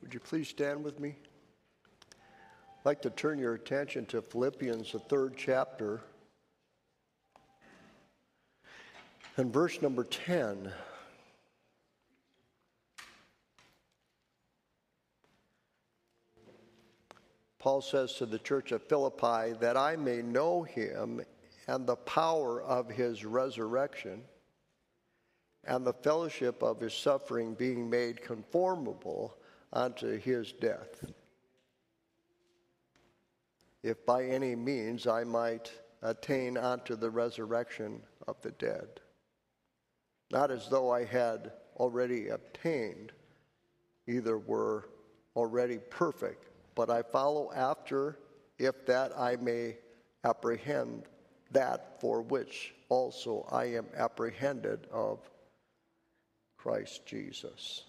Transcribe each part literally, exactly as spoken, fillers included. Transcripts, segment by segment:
Would you please stand with me? I'd like to turn your attention to Philippians, the third chapter, and verse number ten. Paul says to the church of Philippi, that I may know him and the power of his resurrection and the fellowship of his suffering, being made conformable unto his death, if by any means I might attain unto the resurrection of the dead. Not as though I had already obtained, either were already perfect, but I follow after, if that I may apprehend that for which also I am apprehended of Christ Jesus.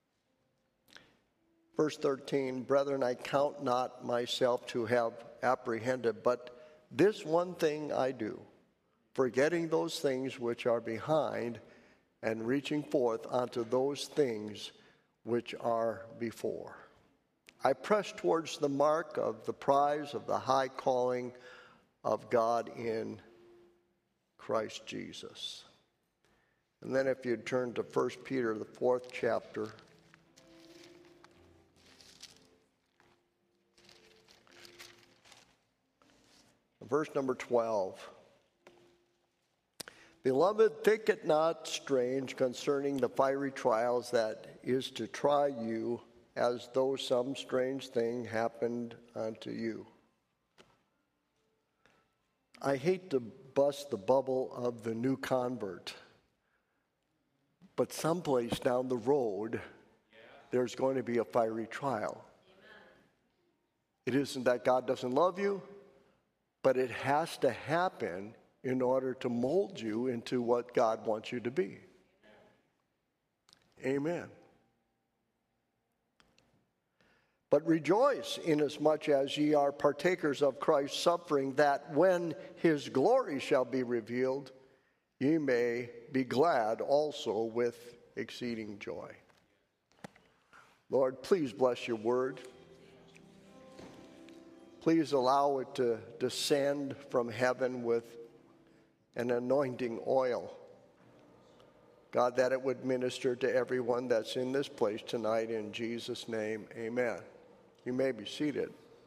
Verse thirteen, brethren, I count not myself to have apprehended, but this one thing I do, forgetting those things which are behind and reaching forth unto those things which are before. I press towards the mark of the prize of the high calling of God in Christ Jesus. And then if you'd turn to First Peter, the fourth chapter. Verse number twelve. Beloved, think it not strange concerning the fiery trials that is to try you, as though some strange thing happened unto you. I hate to bust the bubble of the new convert, but someplace down the road, there's going to be a fiery trial. It isn't that God doesn't love you, but it has to happen in order to mold you into what God wants you to be. Amen. But rejoice inasmuch as ye are partakers of Christ's suffering, that when his glory shall be revealed, ye may be glad also with exceeding joy. Lord, please bless your word. Please allow it to descend from heaven with an anointing oil. God, that it would minister to everyone that's in this place tonight. In Jesus' name, amen. You may be seated.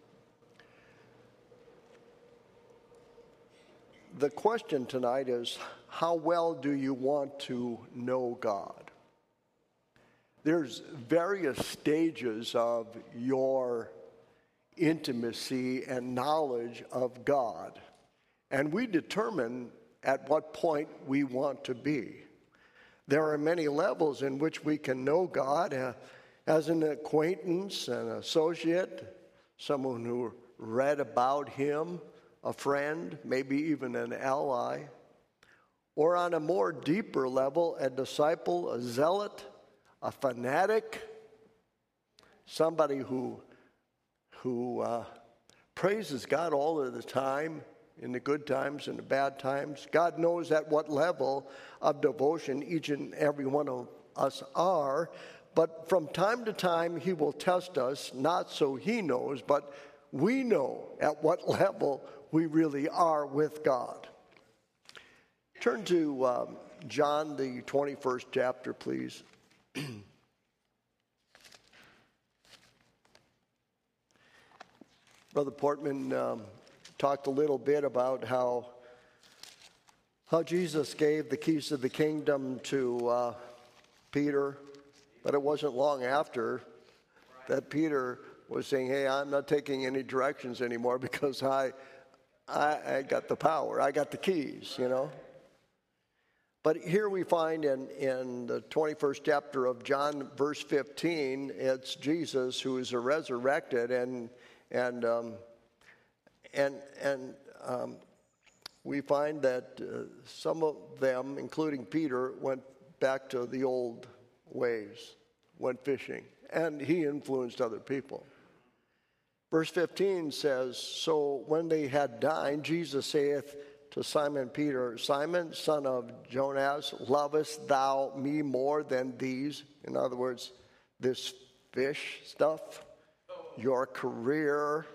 The question tonight is, how well do you want to know God? There's various stages of your intimacy and knowledge of God, and we determine at what point we want to be. There are many levels in which we can know God, uh, as an acquaintance, an associate, someone who read about him, a friend, maybe even an ally, or on a more deeper level, a disciple, a zealot, a fanatic, somebody who who uh, praises God all of the time, in the good times and the bad times. God knows at what level of devotion each and every one of us are, but from time to time he will test us, not so he knows, but we know at what level we really are with God. Turn to um, John, the twenty-first chapter, please. Brother Portman um, talked a little bit about how how Jesus gave the keys of the kingdom to uh, Peter, but it wasn't long after that Peter was saying, "Hey, I'm not taking any directions anymore because I, I, I got the power, I got the keys," you know. But here we find in, in the twenty-first chapter of John, verse fifteen, it's Jesus who is resurrected, and and um, and and um, we find that uh, some of them, including Peter, went back to the old ways, went fishing, and he influenced other people. Verse fifteen says, "So when they had dined, Jesus saith to Simon Peter, Simon, son of Jonas, lovest thou me more than these?" In other words, this fish stuff, your career.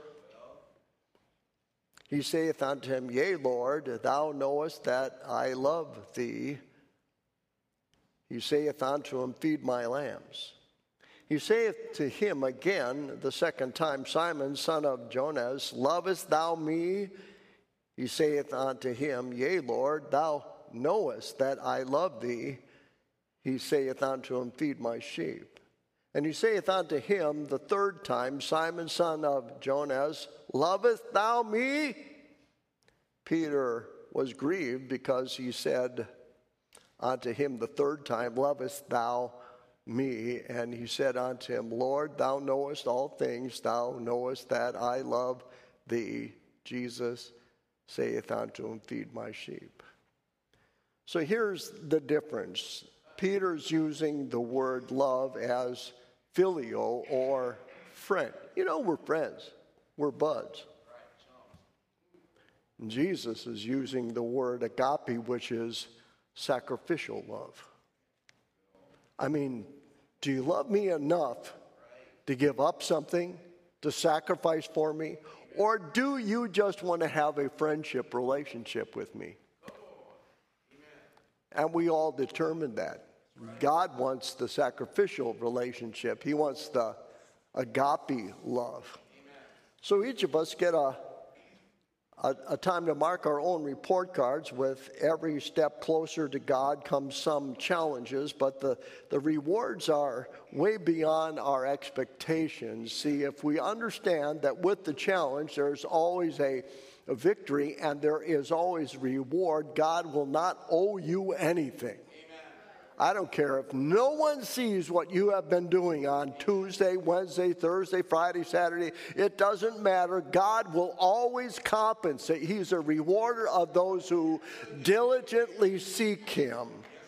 He saith unto him, Yea, Lord, thou knowest that I love thee. He saith unto him, Feed my lambs. He saith to him again the second time, Simon, son of Jonas, lovest thou me? He saith unto him, Yea, Lord, thou knowest that I love thee. He saith unto him, Feed my sheep. And he saith unto him the third time, Simon, son of Jonas, lovest thou me? Peter was grieved because he said unto him the third time, Lovest thou me? And he said unto him, Lord, thou knowest all things, thou knowest that I love thee. Jesus saith unto him, Feed my sheep. So here's the difference. Peter's using the word love as phileo, or friend. You know, we're friends. We're buds. And Jesus is using the word agape, which is sacrificial love. I mean, do you love me enough to give up something, to sacrifice for me? Or do you just want to have a friendship relationship with me? And we all determine that. God wants the sacrificial relationship. He wants the agape love. So each of us get a, a, a time to mark our own report cards. With every step closer to God comes some challenges, but the, the rewards are way beyond our expectations. See, if we understand that with the challenge, there's always a, a victory and there is always reward, God will not owe you anything. I don't care if no one sees what you have been doing on Tuesday, Wednesday, Thursday, Friday, Saturday. It doesn't matter. God will always compensate. He's a rewarder of those who diligently seek him.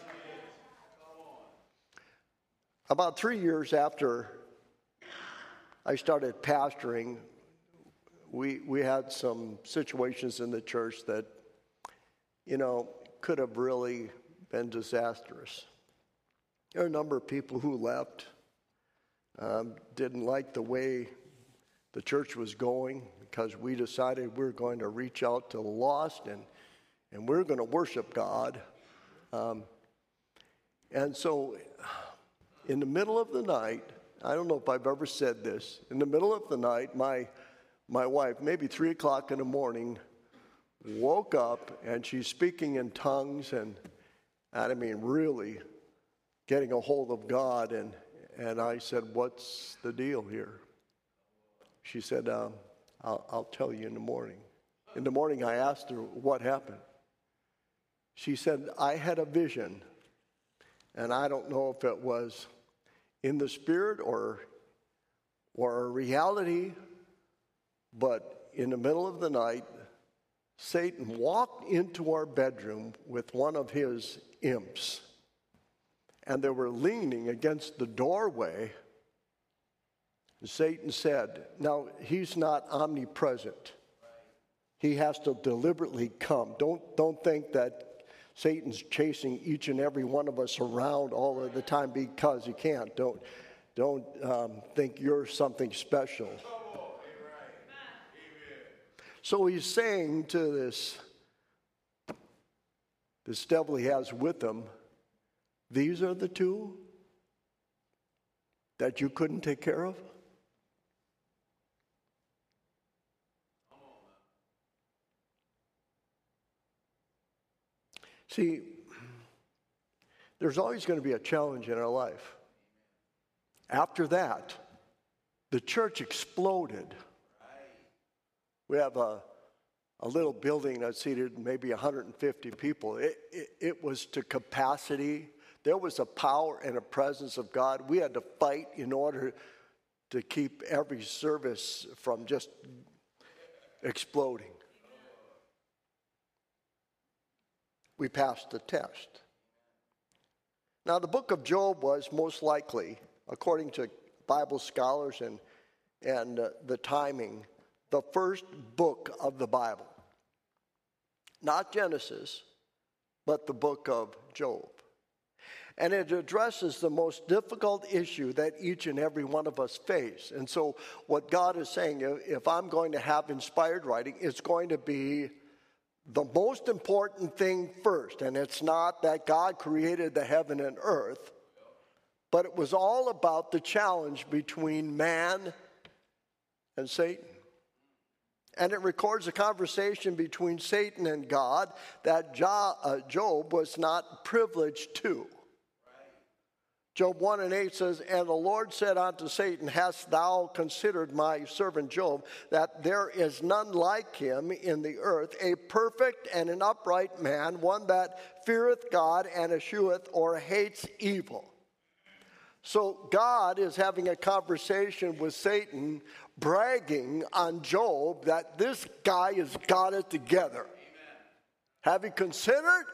About three years after I started pastoring, we, we had some situations in the church that, you know, could have really been disastrous. There are a number of people who left, um, didn't like the way the church was going, because we decided we were going to reach out to the lost and, and we we're going to worship God. Um, and so in the middle of the night, I don't know if I've ever said this, in the middle of the night, my, my wife, maybe three o'clock in the morning, woke up and she's speaking in tongues and, and I mean really getting a hold of God, and, and I said, what's the deal here? She said, um, I'll, I'll tell you in the morning. In the morning, I asked her what happened. She said, I had a vision, and I don't know if it was in the spirit or, or a reality, but in the middle of the night, Satan walked into our bedroom with one of his imps. And they were leaning against the doorway. And Satan said, now, he's not omnipresent. He has to deliberately come. Don't, don't think that Satan's chasing each and every one of us around all of the time because he can't. Don't, don't um, think you're something special. So he's saying to this, this devil he has with him, these are the two that you couldn't take care of? See, there's always going to be a challenge in our life. After that, the church exploded. We have a, a little building that seated maybe one hundred fifty people. It, it, it was to capacity. There was a power and a presence of God. We had to fight in order to keep every service from just exploding. We passed the test. Now, the book of Job was most likely, according to Bible scholars and, and uh, the timing, the first book of the Bible. Not Genesis, but the book of Job. And it addresses the most difficult issue that each and every one of us face. And so what God is saying, if I'm going to have inspired writing, it's going to be the most important thing first. And it's not that God created the heaven and earth, but it was all about the challenge between man and Satan. And it records a conversation between Satan and God that Job was not privileged to. Job one and eight says, "And the Lord said unto Satan, Hast thou considered my servant Job, that there is none like him in the earth, a perfect and an upright man, one that feareth God and escheweth or hates evil?" So God is having a conversation with Satan, bragging on Job that this guy has got it together. Amen. Have you considered?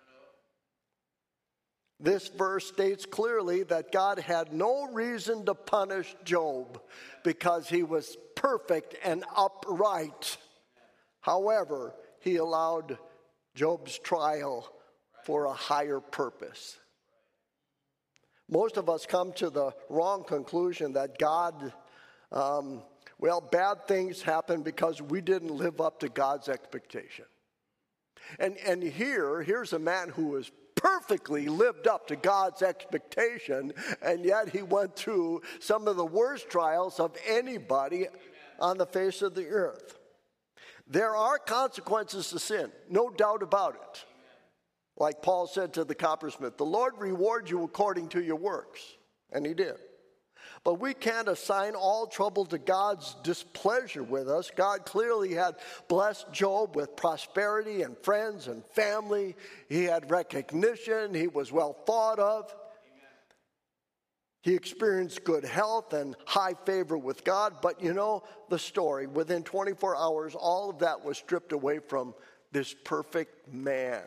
This verse states clearly that God had no reason to punish Job because he was perfect and upright. However, he allowed Job's trial for a higher purpose. Most of us come to the wrong conclusion that God, um, well, bad things happen because we didn't live up to God's expectation. And, and here, here's a man who was perfectly lived up to God's expectation, and yet he went through some of the worst trials of anybody on the face of the earth. There are consequences to sin, no doubt about it. Like Paul said to the coppersmith, the Lord reward you according to your works, and he did. But we can't assign all trouble to God's displeasure with us. God clearly had blessed Job with prosperity and friends and family. He had recognition. He was well thought of. Amen. He experienced good health and high favor with God. But you know the story. Within twenty-four hours, all of that was stripped away from this perfect man.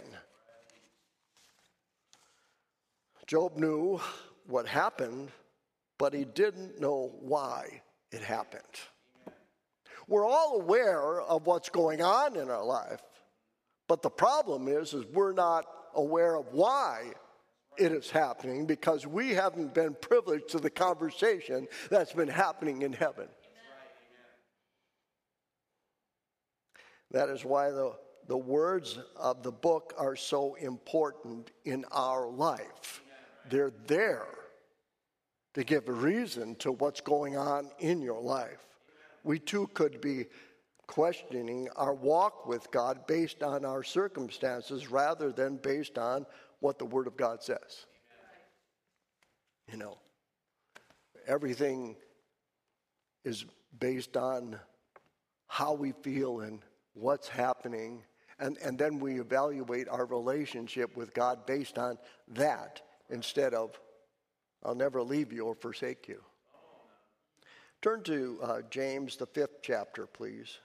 Job knew what happened, but he didn't know why it happened. We're all aware of what's going on in our life, but the problem is, is we're not aware of why it is happening because we haven't been privileged to the conversation that's been happening in heaven. That is why the, the words of the book are so important in our life. They're there to give a reason to what's going on in your life. We too could be questioning our walk with God based on our circumstances rather than based on what the Word of God says. You know, everything is based on how we feel and what's happening, and, and then we evaluate our relationship with God based on that instead of I'll never leave you or forsake you. Turn to uh, James, the fifth chapter, please.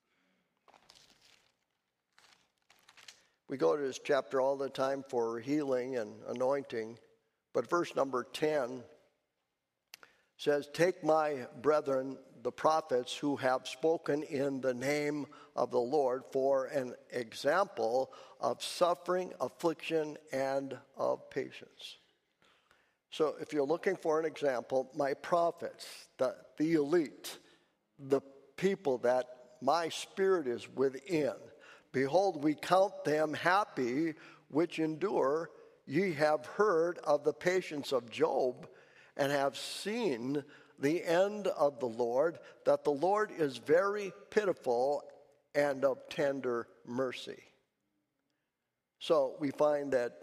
We go to this chapter all the time for healing and anointing, but verse number ten says, "Take my brethren, the prophets, who have spoken in the name of the Lord for an example of suffering, affliction, and of patience." So if you're looking for an example, my prophets, the, the elite, the people that my spirit is within, behold, we count them happy which endure. Ye have heard of the patience of Job, and have seen the end of the Lord, that the Lord is very pitiful and of tender mercy. So we find that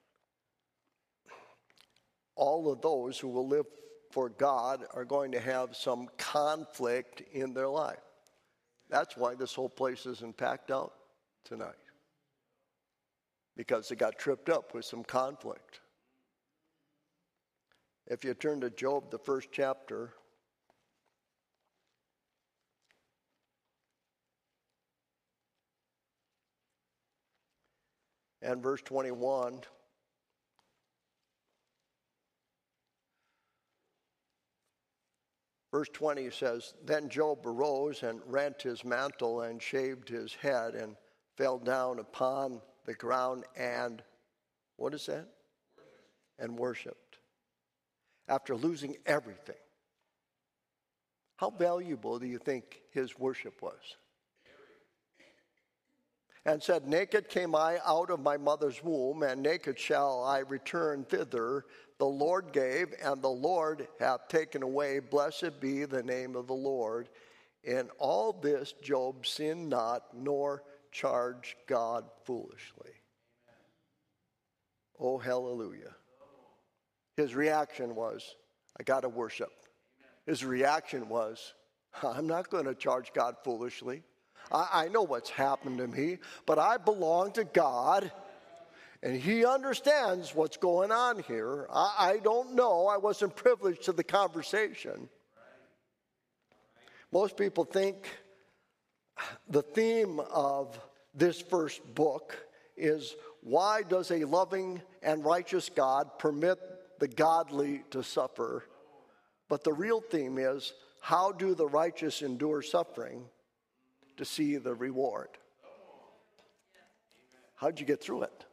all of those who will live for God are going to have some conflict in their life. That's why this whole place isn't packed out tonight, because they got tripped up with some conflict. If you turn to Job, the first chapter, and verse twenty-one, verse twenty says, "Then Job arose and rent his mantle and shaved his head and fell down upon the ground and," what is that? and worshiped after losing everything. How valuable do you think his worship was? And said, naked came I out of my mother's womb, and naked shall I return thither. The Lord gave, and the Lord hath taken away. Blessed be the name of the Lord. In all this Job sinned not, nor charged God foolishly. Oh, hallelujah. His reaction was, I got to worship. His reaction was, I'm not going to charge God foolishly. I, I know what's happened to me, but I belong to God, and he understands what's going on here. I, I don't know. I wasn't privileged to the conversation. Most people think the theme of this first book is, why does a loving and righteous God permit the godly to suffer? But the real theme is, how do the righteous endure suffering to see the reward? How'd you get through it?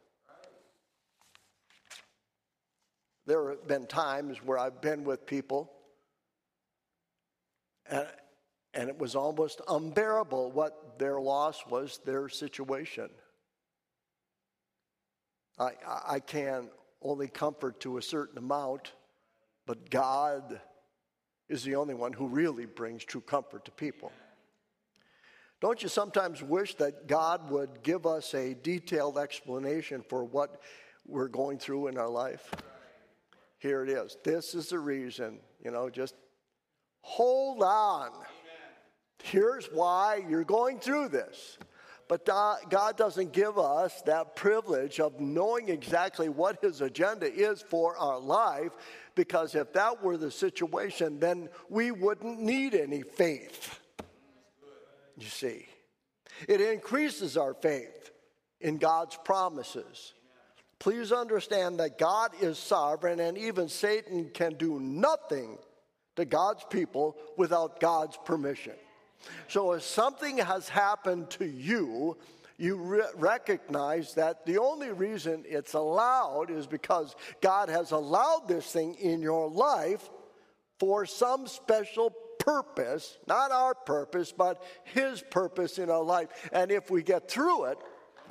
There have been times where I've been with people, and, and it was almost unbearable what their loss was, their situation. I, I can only comfort to a certain amount, but God is the only one who really brings true comfort to people. Don't you sometimes wish that God would give us a detailed explanation for what we're going through in our life? Here it is. This is the reason, you know, just hold on. Here's why you're going through this. But God doesn't give us that privilege of knowing exactly what his agenda is for our life, because if that were the situation, then we wouldn't need any faith. You see, it increases our faith in God's promises. Please understand that God is sovereign, and even Satan can do nothing to God's people without God's permission. So if something has happened to you, you re- recognize that the only reason it's allowed is because God has allowed this thing in your life for some special purpose, not our purpose, but his purpose in our life. And if we get through it,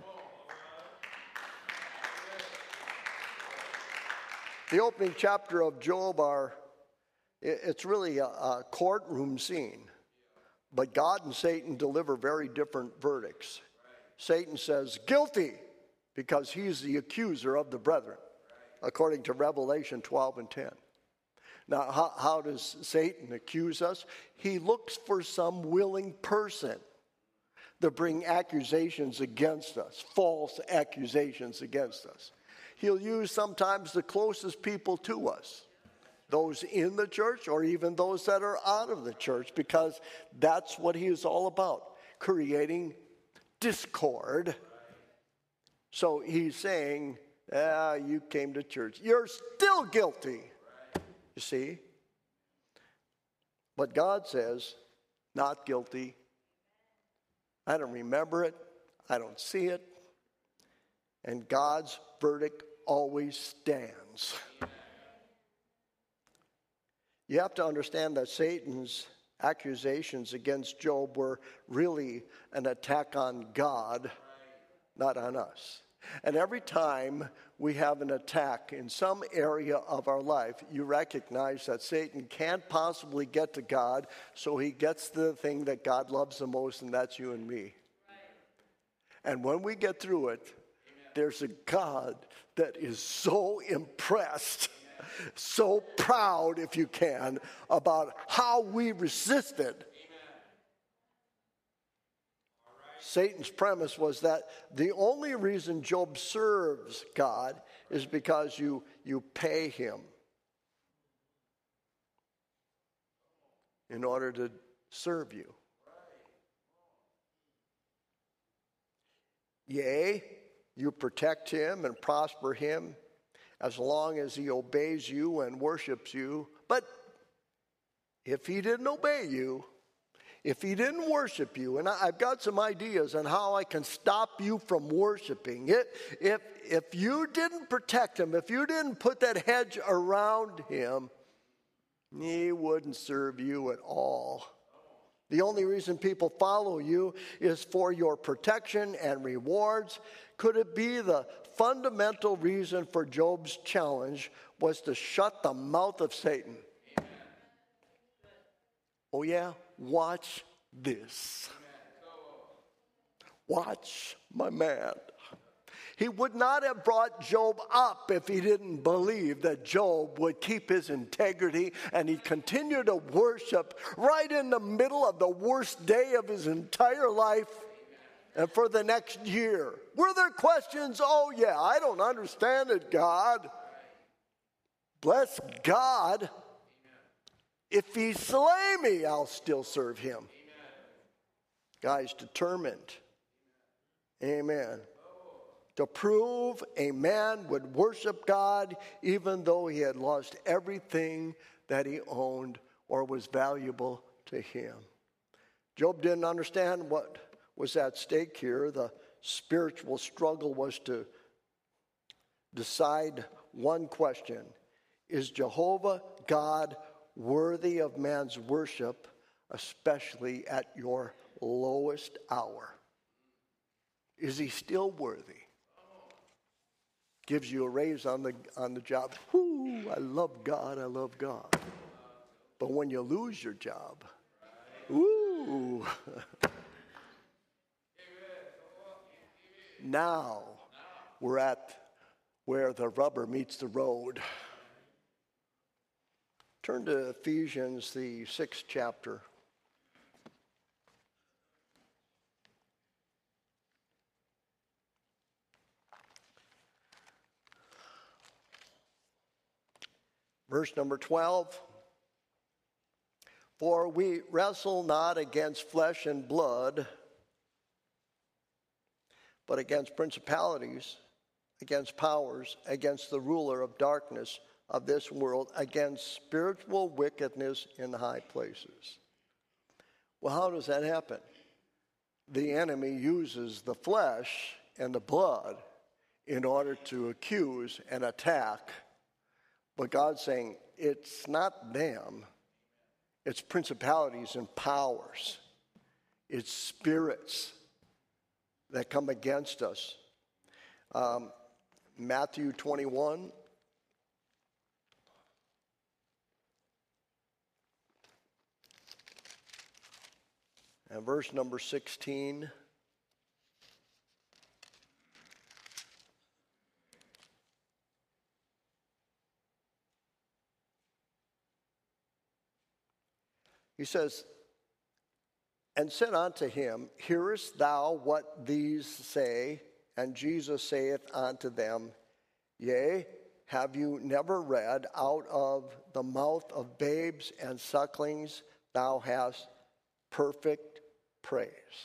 the opening chapter of Job, are it's really a, a courtroom scene. But God and Satan deliver very different verdicts. Satan says, guilty, because he's the accuser of the brethren, according to Revelation twelve and ten. Now, how, how does Satan accuse us? He looks for some willing person to bring accusations against us, false accusations against us. He'll use sometimes the closest people to us, those in the church or even those that are out of the church, because that's what he is all about, creating discord. So he's saying, ah, you came to church. You're still guilty, you see. But God says, not guilty. I don't remember it. I don't see it. And God's verdict always stands. You have to understand that Satan's accusations against Job were really an attack on God, not on us. And every time we have an attack in some area of our life, you recognize that Satan can't possibly get to God, so he gets the thing that God loves the most, and that's you and me. And when we get through it, there's a God that is so impressed, so proud, if you can, about how we resisted. Satan's premise was that the only reason Job serves God is because you, you pay him in order to serve you. Yea, you protect him and prosper him as long as he obeys you and worships you. But if he didn't obey you, if he didn't worship you, and I, I've got some ideas on how I can stop you from worshiping it, if, if you didn't protect him, if you didn't put that hedge around him, he wouldn't serve you at all. The only reason people follow you is for your protection and rewards. Could it be the fundamental reason for Job's challenge was to shut the mouth of Satan? Amen. Oh yeah, watch this. Watch my man. He would not have brought Job up if he didn't believe that Job would keep his integrity and he'd continue to worship right in the middle of the worst day of his entire life and for the next year. Were there questions? Oh yeah, I don't understand it, God. Bless God. If he slay me, I'll still serve him. Guy's determined. Amen. To prove a man would worship God even though he had lost everything that he owned or was valuable to him. Job didn't understand what was at stake here. The spiritual struggle was to decide one question: is Jehovah God worthy of man's worship, especially at your lowest hour? Is he still worthy? Gives you a raise on the on the job. Whoo, I love God, I love God. But when you lose your job, woo. Now we're at where the rubber meets the road. Turn to Ephesians, the sixth chapter. Verse number twelve. For we wrestle not against flesh and blood, but against principalities, against powers, against the ruler of darkness of this world, against spiritual wickedness in high places. Well, how does that happen? The enemy uses the flesh and the blood in order to accuse and attack. But God's saying it's not them. It's principalities and powers. It's spirits that come against us. Um, Matthew twenty-one. And verse number sixteen. He says, and said unto him, hearest thou what these say? And Jesus saith unto them, yea, have you never read, out of the mouth of babes and sucklings thou hast perfect praise?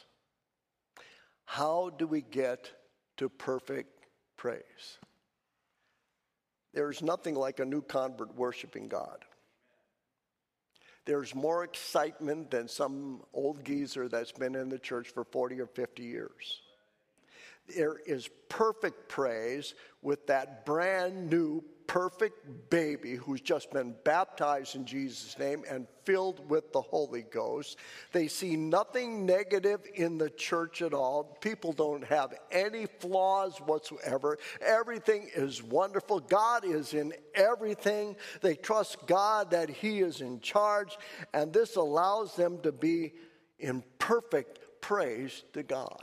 How do we get to perfect praise? There's nothing like a new convert worshiping God. There's more excitement than some old geezer that's been in the church for forty or fifty years. There is perfect praise with that brand new perfect baby who's just been baptized in Jesus' name and filled with the Holy Ghost. They see nothing negative in the church at all. People don't have any flaws whatsoever. Everything is wonderful. God is in everything. They trust God that He is in charge, and this allows them to be in perfect praise to God.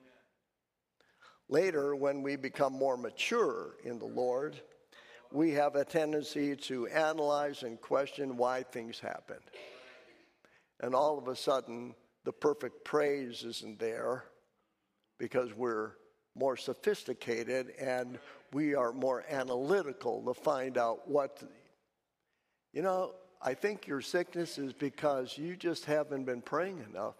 Later, when we become more mature in the Lord, we have a tendency to analyze and question why things happen. And all of a sudden, the perfect praise isn't there because we're more sophisticated and we are more analytical to find out what, you know, I think your sickness is because you just haven't been praying enough.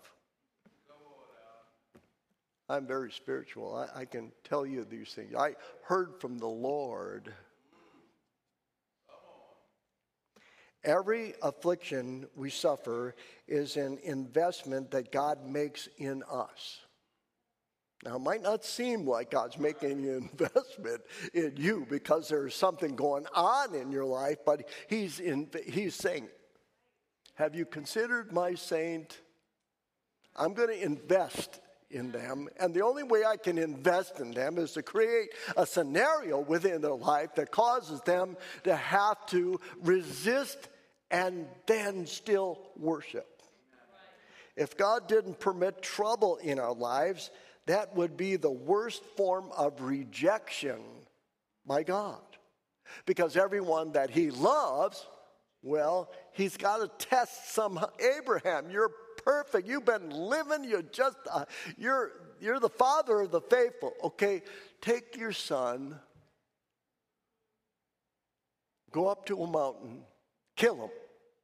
I'm very spiritual. I, I can tell you these things. I heard from the Lord. Every affliction we suffer is an investment that God makes in us. Now, it might not seem like God's making an investment in you because there's something going on in your life, but he's, in, he's saying, have you considered my saint? I'm going to invest in them, and the only way I can invest in them is to create a scenario within their life that causes them to have to resist and then still worship. If God didn't permit trouble in our lives, that would be the worst form of rejection by God. Because everyone that he loves, well, he's got to test some. Abraham, you're perfect. You've been living. You're just, uh, you're, you're the father of the faithful. Okay, take your son, go up to a mountain, kill him.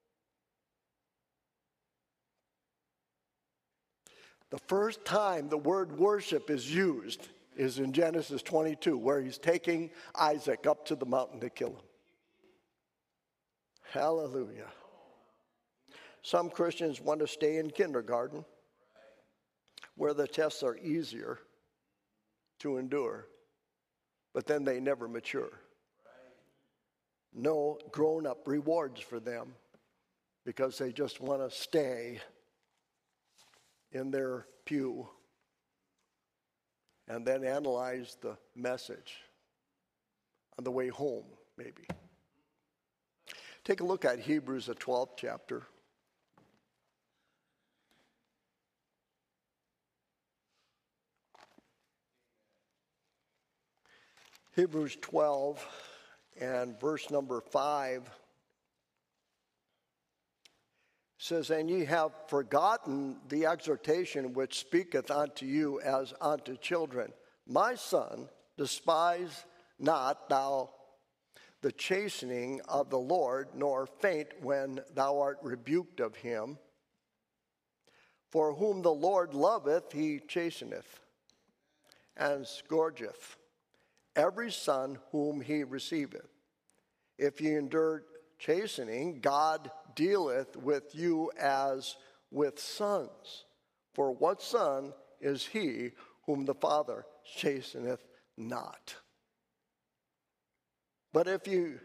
The first time the word worship is used is in Genesis twenty-two, where he's taking Isaac up to the mountain to kill him. Hallelujah. Some Christians want to stay in kindergarten, where the tests are easier to endure, but then they never mature. No grown-up rewards for them because they just want to stay in their pew and then analyze the message on the way home, maybe. Take a look at Hebrews, the twelfth chapter. Hebrews twelve and verse number five says, and ye have forgotten the exhortation which speaketh unto you as unto children. My son, despise not thou the chastening of the Lord, nor faint when thou art rebuked of him. For whom the Lord loveth, he chasteneth, and scourgeth every son whom he receiveth. If ye endure chastening, God dealeth with you as with sons. For what son is he whom the Father chasteneth not? But if you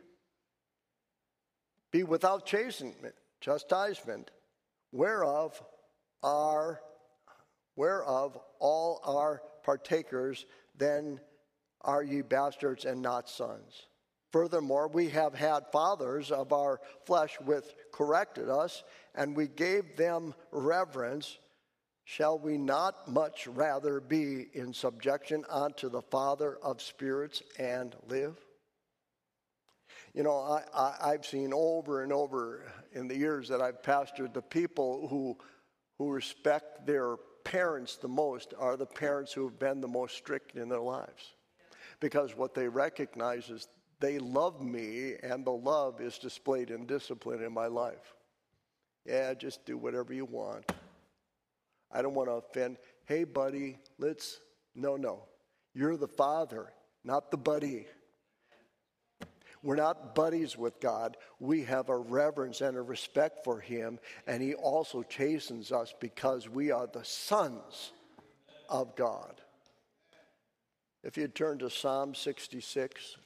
be without chastenment, chastisement, whereof are whereof all are partakers, then are ye bastards and not sons. Furthermore, we have had fathers of our flesh which corrected us, and we gave them reverence. Shall we not much rather be in subjection unto the Father of spirits and live? You know, I, I, I've seen over and over in the years that I've pastored, the people who, who respect their parents the most are the parents who have been the most strict in their lives. Because what they recognize is they love me, and the love is displayed in discipline in my life. Yeah, just do whatever you want. I don't want to offend. Hey, buddy, let's, no, no. You're the father, not the buddy. We're not buddies with God. We have a reverence and a respect for him, and he also chastens us because we are the sons of God. If you turn to Psalm sixty-six.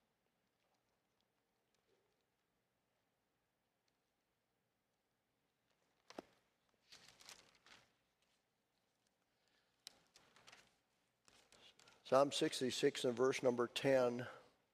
Psalm sixty-six and verse number ten.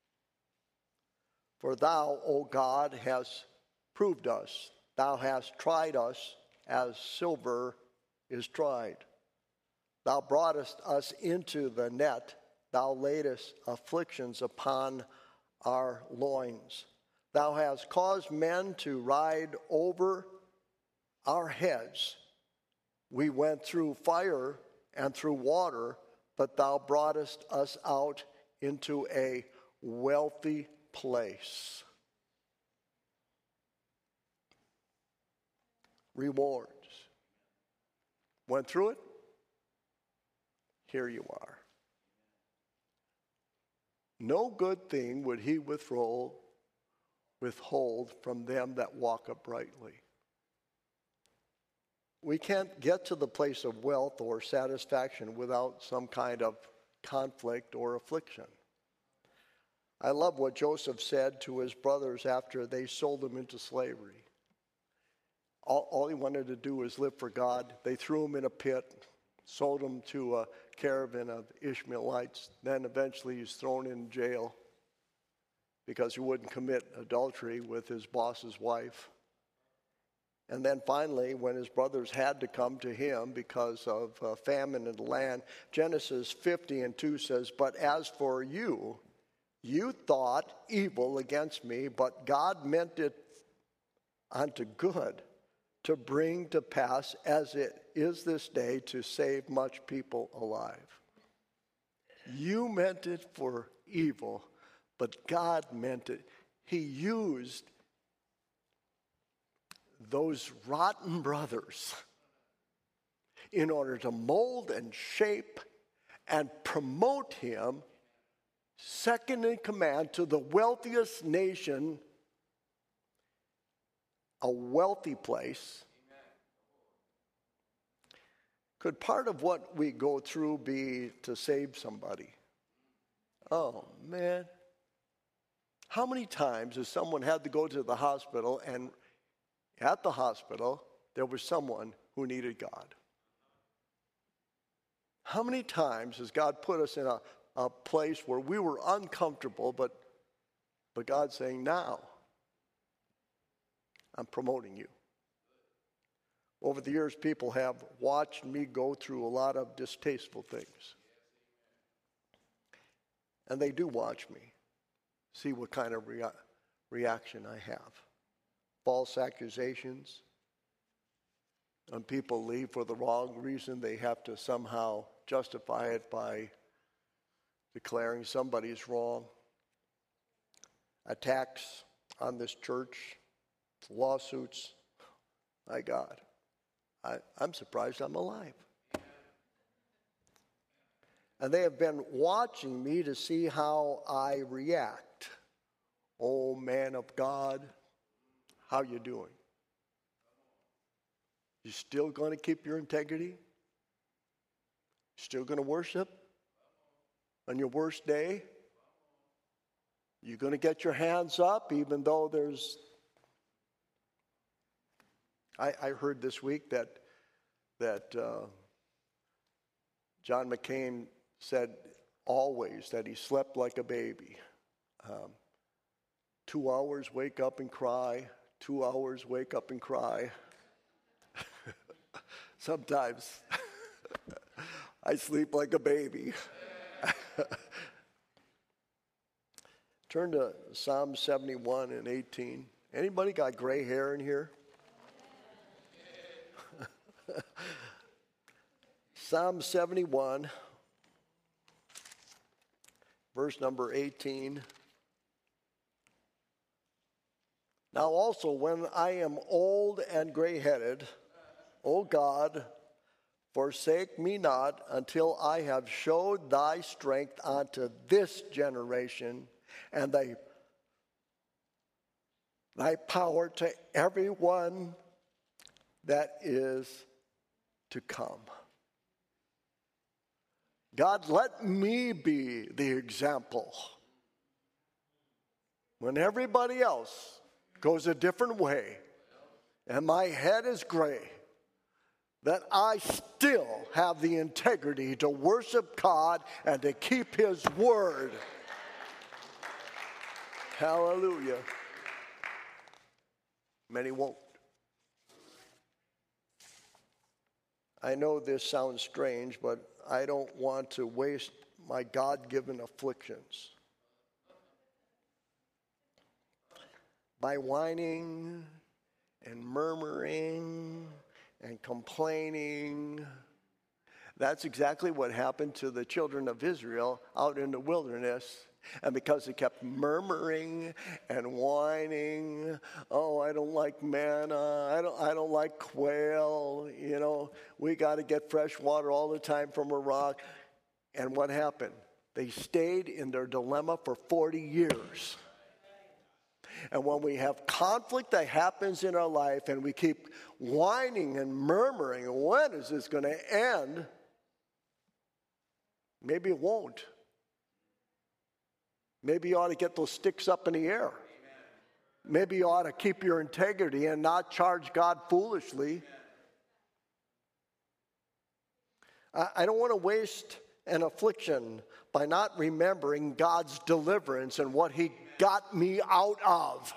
For thou, O God, hast proved us. Thou hast tried us as silver is tried. Thou broughtest us into the net. Thou laidest afflictions upon our loins. Thou hast caused men to ride over our heads. We went through fire and through water, but thou broughtest us out into a wealthy place. Rewards. Went through it? Here you are. No good thing would he withhold withhold from them that walk uprightly. We can't get to the place of wealth or satisfaction without some kind of conflict or affliction. I love what Joseph said to his brothers after they sold him into slavery. All, all he wanted to do was live for God. They threw him in a pit, sold him to a caravan of Ishmaelites. Then eventually he's thrown in jail because he wouldn't commit adultery with his boss's wife. And then finally, when his brothers had to come to him because of uh, famine in the land, Genesis fifty and two says, "But as for you, you thought evil against me, but God meant it unto good, to bring to pass as it is this day, to save much people alive." You meant it for evil, but God meant it. He used those rotten brothers in order to mold and shape and promote him second in command to the wealthiest nation, a wealthy place. Could part of what we go through be to save somebody? Oh, man. How many times has someone had to go to the hospital, and at the hospital there was someone who needed God? How many times has God put us in a, a place where we were uncomfortable, but, but God's saying, now, I'm promoting you. Over the years, people have watched me go through a lot of distasteful things. And they do watch me, see what kind of rea- reaction I have. False accusations. When people leave for the wrong reason, they have to somehow justify it by declaring somebody's wrong. Attacks on this church, lawsuits. My God, I, I'm surprised I'm alive. And they have been watching me to see how I react. Oh, man of God, how you doing? You still going to keep your integrity? Still going to worship on your worst day? You going to get your hands up even though there's... I, I heard this week that, that uh, John McCain said always that he slept like a baby. Um, two hours, wake up and cry. Two hours, wake up and cry. Sometimes I sleep like a baby. Turn to Psalm seventy-one and eighteen. Anybody got gray hair in here? Psalm seventy-one, verse number eighteen. Now also, when I am old and gray-headed, O God, forsake me not until I have showed thy strength unto this generation, and thy, thy power to everyone that is to come. God, let me be the example. When everybody else goes a different way and my head is gray, that I still have the integrity to worship God and to keep his word. Hallelujah. Many won't. I know this sounds strange, but I don't want to waste my God-given afflictions by whining and murmuring and complaining. That's exactly what happened to the children of Israel out in the wilderness. And because they kept murmuring and whining, oh, I don't like manna, I don't, I don't like quail, you know, we got to get fresh water all the time from a rock. And what happened? They stayed in their dilemma for forty years. And when we have conflict that happens in our life and we keep whining and murmuring, when is this going to end? Maybe it won't. Maybe you ought to get those sticks up in the air. Maybe you ought to keep your integrity and not charge God foolishly. I don't want to waste an affliction by not remembering God's deliverance and what he got me out of.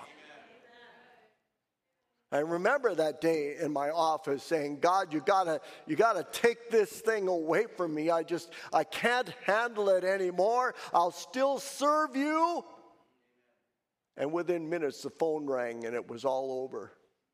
I remember that day in my office saying, God, you gotta, you gotta take this thing away from me. I just, I can't handle it anymore. I'll still serve you. And within minutes, the phone rang and it was all over.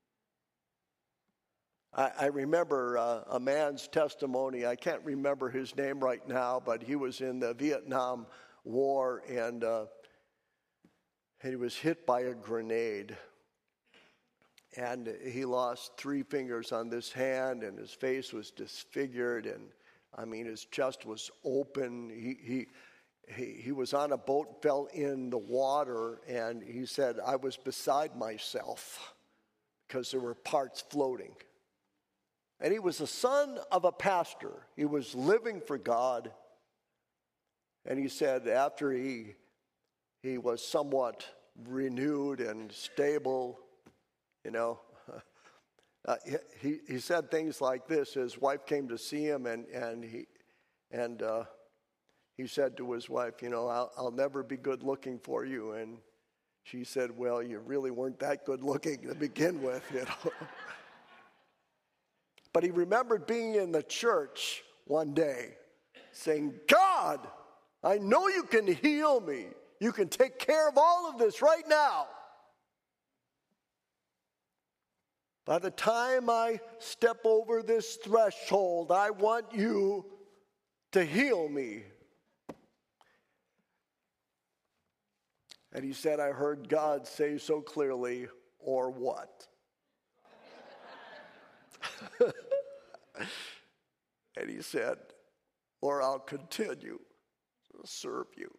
I, I remember uh, a man's testimony. I can't remember his name right now, but he was in the Vietnam War, and uh, he was hit by a grenade. And he lost three fingers on this hand, and his face was disfigured, and I mean, his chest was open. He he he, he was on a boat, fell in the water, and he said, I was beside myself because there were parts floating. And he was the son of a pastor. He was living for God. And he said after he he was somewhat renewed and stable, you know, uh, he, he said things like this. His wife came to see him, and, and he and uh, he said to his wife, you know, I'll, I'll never be good looking for you. And she said, well, you really weren't that good looking to begin with, you know. But he remembered being in the church one day saying, God, I know you can heal me. You can take care of all of this right now. By the time I step over this threshold, I want you to heal me. And he said, I heard God say so clearly, or what? And he said, or I'll continue to serve you.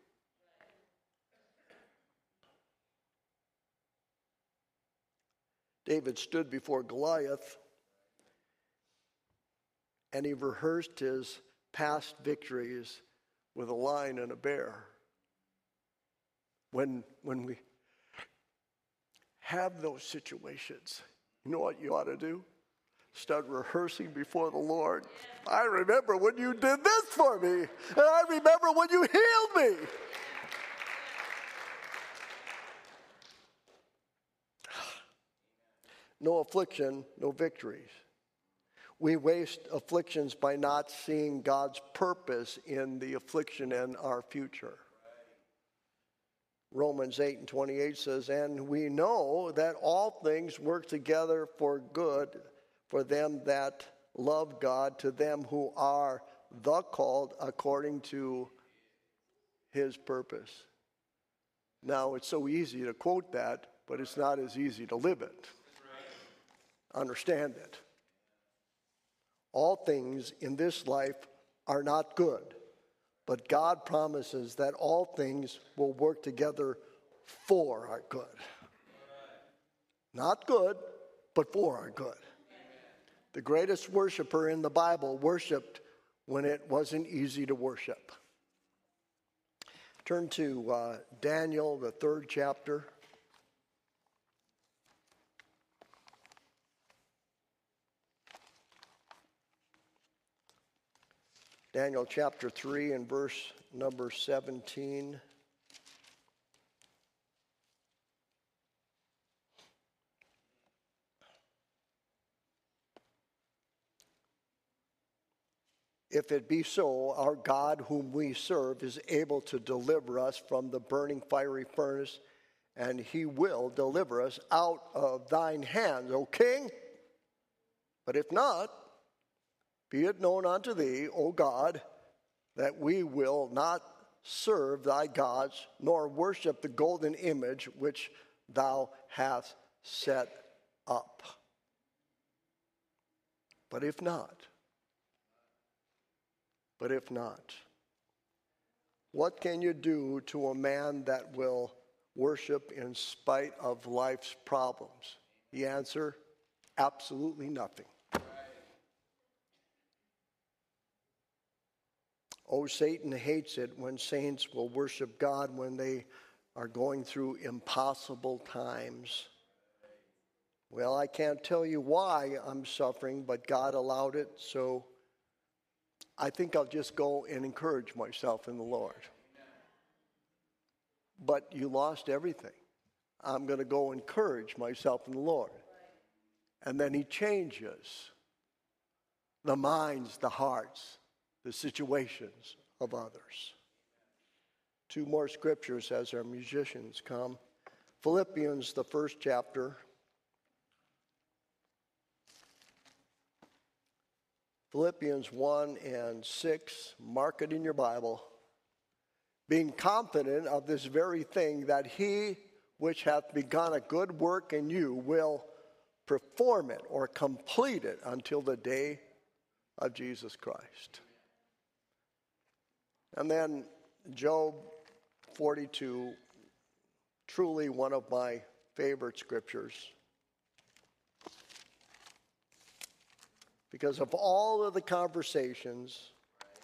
David stood before Goliath, and he rehearsed his past victories with a lion and a bear. When, when we have those situations, you know what you ought to do? Start rehearsing before the Lord. I remember when you did this for me, and I remember when you healed me. No affliction, no victories. We waste afflictions by not seeing God's purpose in the affliction and our future. Romans eight and twenty-eight says, and we know that all things work together for good for them that love God, to them who are the called according to his purpose. Now, it's so easy to quote that, but it's not as easy to live it. Understand it. All things in this life are not good, but God promises that all things will work together for our good. Not good, but for our good. The greatest worshiper in the Bible worshiped when it wasn't easy to worship. Turn to uh, Daniel, the third chapter. Daniel chapter three and verse number seventeen. If it be so, our God whom we serve is able to deliver us from the burning fiery furnace, and he will deliver us out of thine hands, O king. But if not, be it known unto thee, O God, that we will not serve thy gods, nor worship the golden image which thou hast set up. But if not, but if not, what can you do to a man that will worship in spite of life's problems? The answer, absolutely nothing. Oh, Satan hates it when saints will worship God when they are going through impossible times. Well, I can't tell you why I'm suffering, but God allowed it, so I think I'll just go and encourage myself in the Lord. But you lost everything. I'm going to go encourage myself in the Lord. And then he changes the minds, the hearts, the situations of others. Two more scriptures as our musicians come. Philippians, the first chapter. Philippians one and six, mark it in your Bible. Being confident of this very thing, that he which hath begun a good work in you will perform it or complete it until the day of Jesus Christ. And then Job forty-two, truly one of my favorite scriptures. Because of all of the conversations,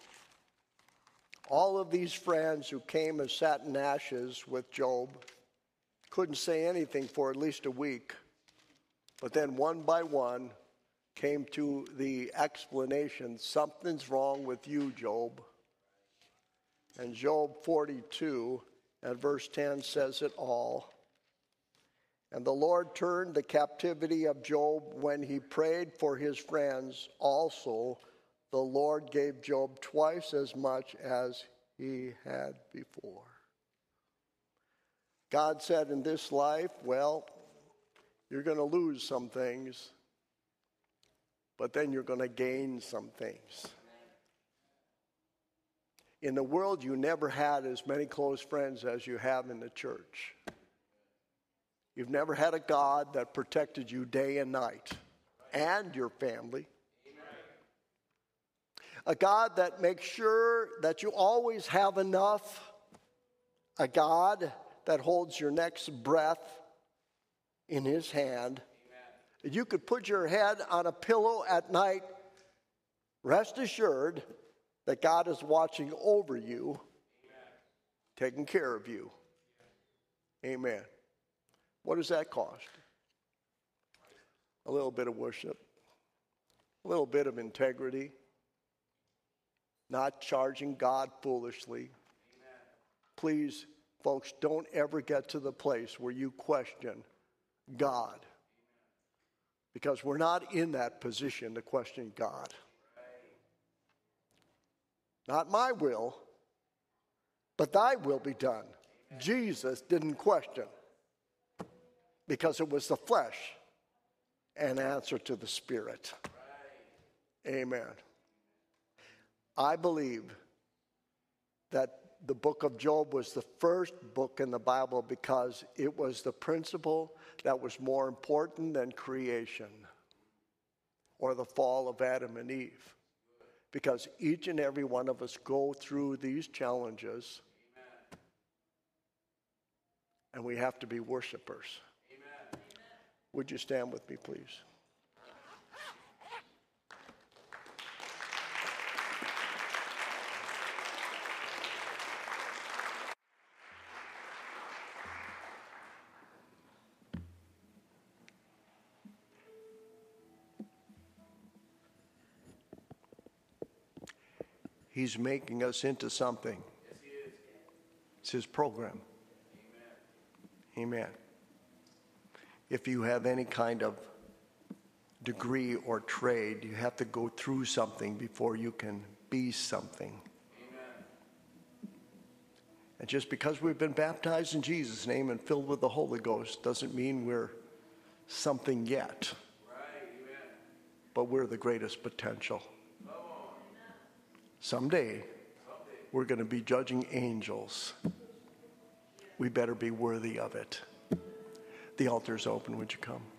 all of these friends who came and sat in ashes with Job, couldn't say anything for at least a week, but then one by one came to the explanation, something's wrong with you, Job. And Job forty-two and verse ten says it all. And the Lord turned the captivity of Job when he prayed for his friends. Also, the Lord gave Job twice as much as he had before. God said in this life, well, you're going to lose some things, but then you're going to gain some things. In the world, you never had as many close friends as you have in the church. You've never had a God that protected you day and night and your family. A God that makes sure that you always have enough. A God that holds your next breath in his hand. Amen. You could put your head on a pillow at night, rest assured that God is watching over you, amen, taking care of you. Amen. What does that cost? A little bit of worship, a little bit of integrity, not charging God foolishly. Amen. Please, folks, don't ever get to the place where you question God, because we're not in that position to question God. Not my will, but thy will be done. Amen. Jesus didn't question, because it was the flesh and answer to the Spirit. Right. Amen. I believe that the book of Job was the first book in the Bible because it was the principle that was more important than creation or the fall of Adam and Eve. Because each and every one of us go through these challenges, amen, and we have to be worshipers. Amen. Would you stand with me, please? He's making us into something. Yes, he is. It's his program. Amen. Amen. If you have any kind of degree or trade, you have to go through something before you can be something. Amen. And just because we've been baptized in Jesus' name and filled with the Holy Ghost doesn't mean we're something yet. Right. Amen. But we're the greatest potential. Someday, we're going to be judging angels. We better be worthy of it. The altar's open. Would you come?